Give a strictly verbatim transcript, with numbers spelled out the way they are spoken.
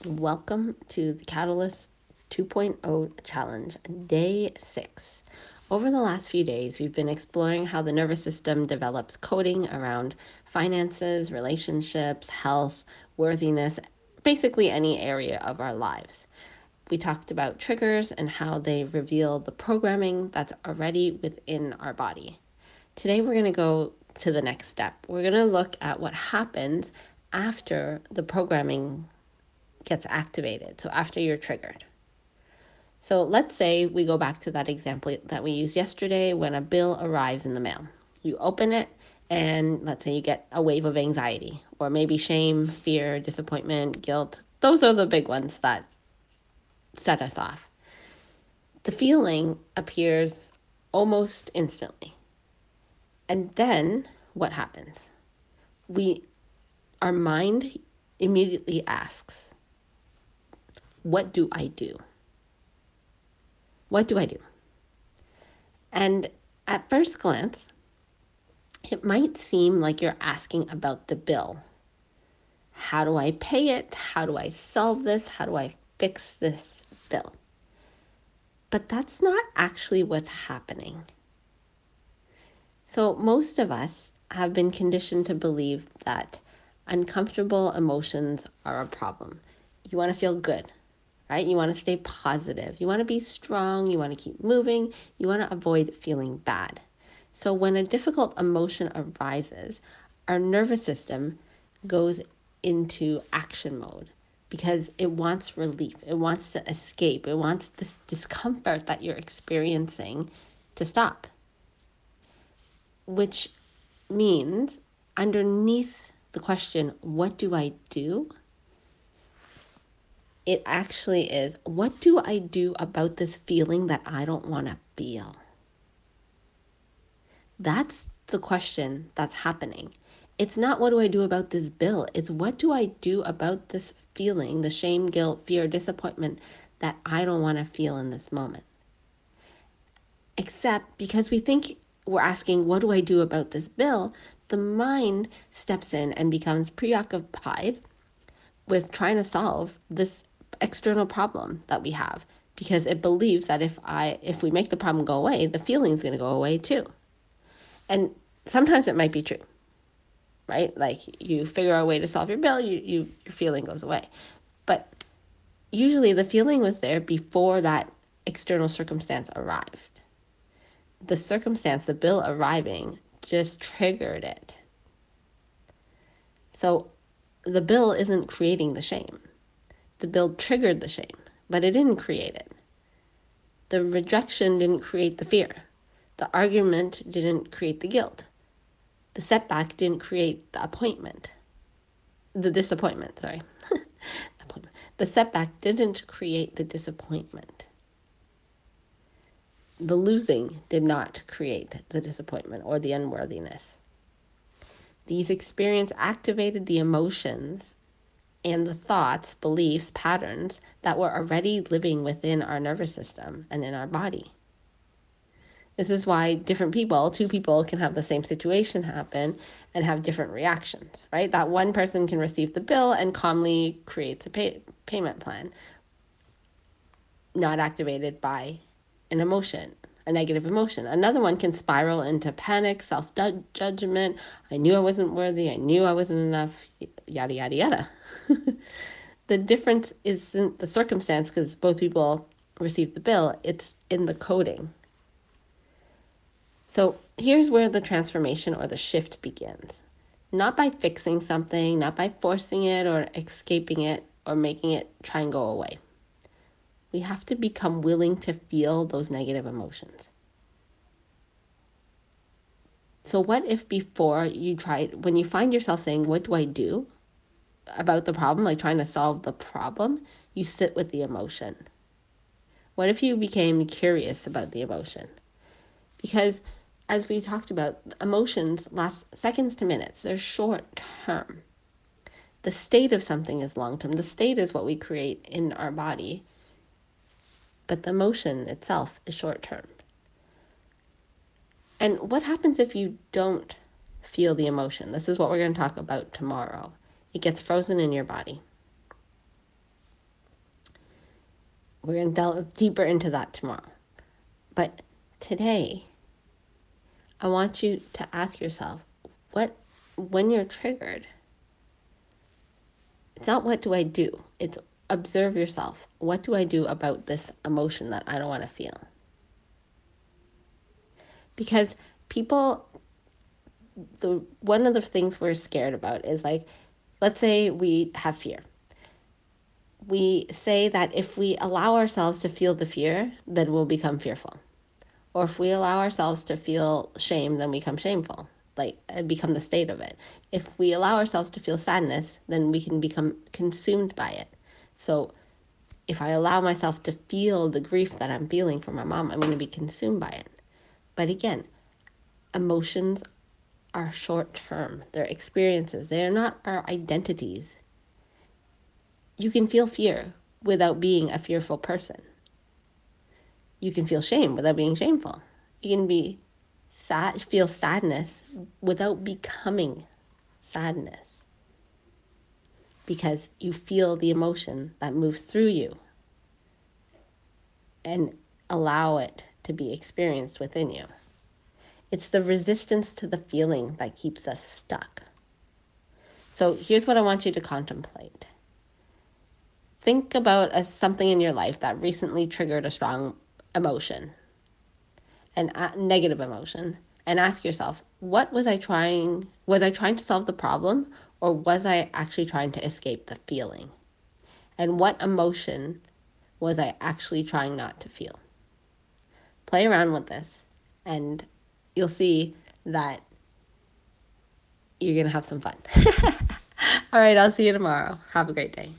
Welcome to the Catalyst 2.0 Challenge, day six. Over the last few days, we've been exploring how the nervous system develops coding around finances, relationships, health, worthiness, basically any area of our lives. We talked about triggers and how they reveal the programming that's already within our body. Today, we're going to go to the next step. We're going to look at what happens after the programming gets activated. So after you're triggered. So let's say we go back to that example that we used yesterday when a bill arrives in the mail. You open it and let's say you get a wave of anxiety or maybe shame, fear, disappointment, guilt. Those are the big ones that set us off. The feeling appears almost instantly. And then what happens? We our mind immediately asks, what do I do? What do I do? And at first glance, it might seem like you're asking about the bill. How do I pay it? How do I solve this? How do I fix this bill? But that's not actually what's happening. So most of us have been conditioned to believe that uncomfortable emotions are a problem. You want to feel good, right? You want to stay positive. You want to be strong. You want to keep moving. You want to avoid feeling bad. So when a difficult emotion arises, our nervous system goes into action mode because it wants relief. It wants to escape. It wants this discomfort that you're experiencing to stop, which means underneath the question, what do I do? It actually is, what do I do about this feeling that I don't want to feel? That's the question that's happening. It's not what do I do about this bill? It's what do I do about this feeling, the shame, guilt, fear, disappointment that I don't want to feel in this moment. Except because we think we're asking, what do I do about this bill? The mind steps in and becomes preoccupied with trying to solve this external problem that we have, because it believes that if I if we make the problem go away, the feeling is going to go away too. And sometimes it might be true, right? Like you figure out a way to solve your bill, you, you your feeling goes away. But usually the feeling was there before that external circumstance arrived. The circumstance, the bill arriving, just triggered it. So the bill isn't creating the shame. The bill triggered the shame, but it didn't create it. The rejection didn't create the fear. The argument didn't create the guilt. The setback didn't create the appointment. The disappointment, sorry. The setback didn't create the disappointment. The losing did not create the disappointment or the unworthiness. These experiences activated the emotions and the thoughts, beliefs, patterns that were already living within our nervous system and in our body. This is why different people, two people can have the same situation happen and have different reactions, right? That one person can receive the bill and calmly creates a pay- payment plan, not activated by an emotion, a negative emotion. Another one can spiral into panic, self-judgment. I knew I wasn't worthy. I knew I wasn't enough, yada, yada, yada. The difference isn't the circumstance because both people received the bill. It's in the coding. So here's where the transformation or the shift begins. Not by fixing something, not by forcing it or escaping it or making it try and go away. We have to become willing to feel those negative emotions. So what if before you tried, when you find yourself saying, what do I do about the problem, like trying to solve the problem, you sit with the emotion? What if you became curious about the emotion? Because as we talked about, emotions last seconds to minutes. They're short term. The state of something is long term. The state is what we create in our body, but the emotion itself is short term. And what happens if you don't feel the emotion? This is what we're going to talk about tomorrow. It gets frozen in your body. We're going to delve deeper into that tomorrow. But today, I want you to ask yourself, what, when you're triggered, it's not what do I do, it's observe yourself. What do I do about this emotion that I don't want to feel? Because people, the one of the things we're scared about is like, let's say we have fear. We say that if we allow ourselves to feel the fear, then we'll become fearful. Or if we allow ourselves to feel shame, then we become shameful, like become the state of it. If we allow ourselves to feel sadness, then we can become consumed by it. So if I allow myself to feel the grief that I'm feeling for my mom, I'm going to be consumed by it. But again, emotions are short term. They're experiences. They're not our identities. You can feel fear without being a fearful person. You can feel shame without being shameful. You can be sad, feel sadness without becoming sadness. Because you feel the emotion that moves through you and allow it to be experienced within you. It's the resistance to the feeling that keeps us stuck. So here's what I want you to contemplate. Think about a, something in your life that recently triggered a strong emotion, an a negative emotion, and ask yourself, what was I trying, was I trying to solve the problem, or was I actually trying to escape the feeling? And what emotion was I actually trying not to feel? Play around with this, and you'll see that you're going to have some fun. All right, I'll see you tomorrow. Have a great day.